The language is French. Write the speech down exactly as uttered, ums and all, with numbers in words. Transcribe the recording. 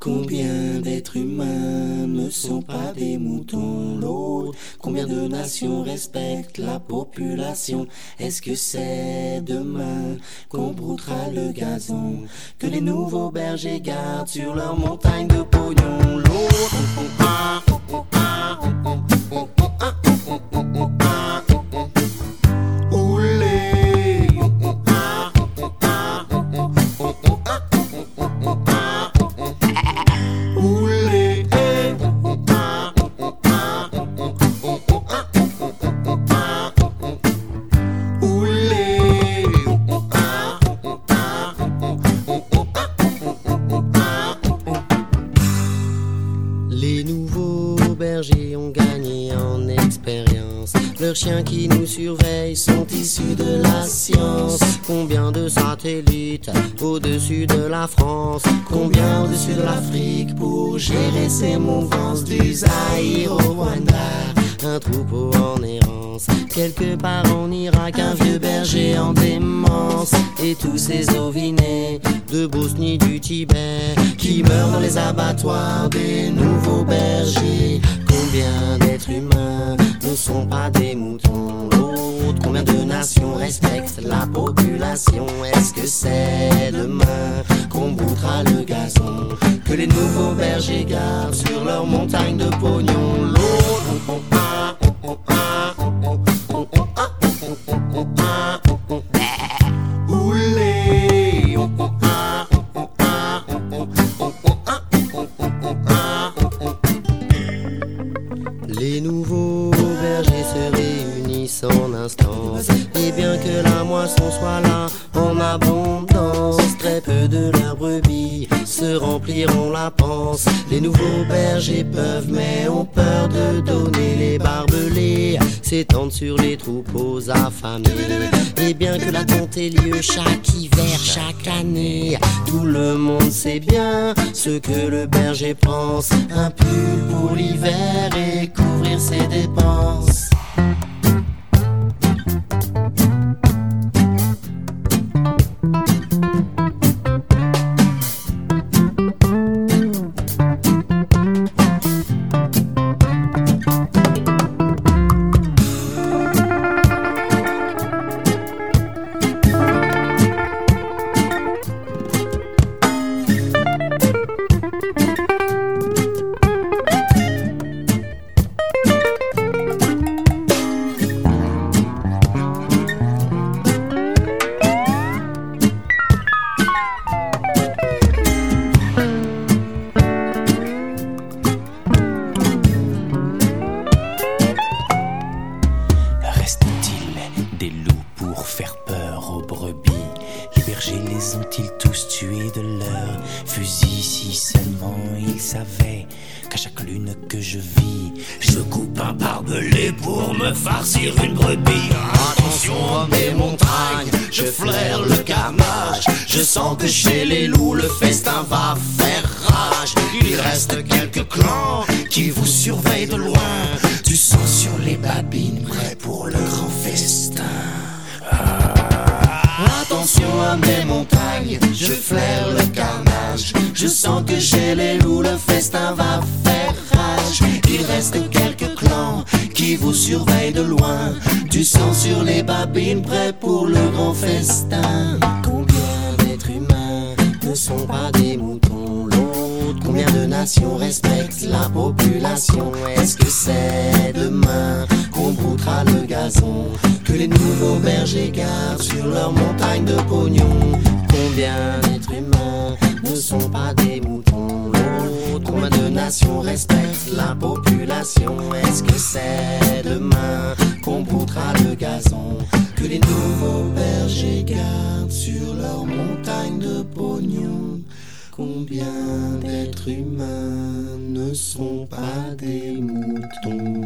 Combien d'êtres humains ne sont pas des moutons? L'autre, combien de nations respectent la population? Est-ce que c'est demain qu'on broutera le gazon, que les nouveaux bergers gardent sur leur montagne de pognon? L'autre, les nouveaux bergers ont gagné en expérience. Leurs chiens qui nous surveillent sont issus de la science. Combien de satellites au-dessus de la France? Combien au-dessus de l'Afrique pour gérer ces mouvances? Du Zaïre au Rwanda, un troupeau en errance. Quelque part en Irak, un vieux berger en démence. Et tous ces ovinés de Bosnie, du Tibet, qui meurent dans les abattoirs des nouveaux bergers. Combien d'êtres humains ne sont pas des moutons? L'autre, combien de nations respectent la population? Est-ce que c'est demain qu'on broutera le gazon, que les nouveaux bergers gardent sur leur montagne de pognon? L'autre, on, on, on, on, les nouveaux bergers se réunissent en instance, et bien que la moisson soit là en abondance, très peu de leurs brebis se rempliront la panse. Les nouveaux bergers peuvent mais ont peur de donner. Les barbelés s'étendent sur les troupeaux affamés, et bien que la tonte ait lieu chaque hiver, chaque année, tout le monde sait bien ce que le berger pense. Un pull pour l'hiver et couvrir ses dépenses. Des loups pour faire peur aux brebis? Les bergers les ont-ils tous tués de leurs fusils? Si seulement ils savaient qu'à chaque lune que je vis, je coupe un barbelé pour me farcir une brebis. Attention à mes montagnes, je flaire le carnage. Je sens que chez les loups le festin va faire rage. Il reste quelques clans qui vous surveillent de loin. Du sang sur les babines, prêt pour le grand festin. Ah. Attention à mes montagnes, je flaire le carnage. Je sens que chez les loups le festin va faire rage. Il reste quelques clans qui vous surveillent de loin. Du sang sur les babines, prêt pour le grand festin. Combien d'êtres humains ne sont pas des moutons? L'autre, combien de nations respectent la population? Est-ce que c'est demain qu'on broutera le gazon, que les nouveaux bergers gardent sur leur montagne de pognon? Combien d'êtres humains ne sont pas des moutons? L'autre, combien de nations respectent la population? Est-ce que c'est demain qu'on broutera le gazon, que les nouveaux bergers gardent sur leur montagne de pognon? Combien d'êtres humains ne sont pas des moutons?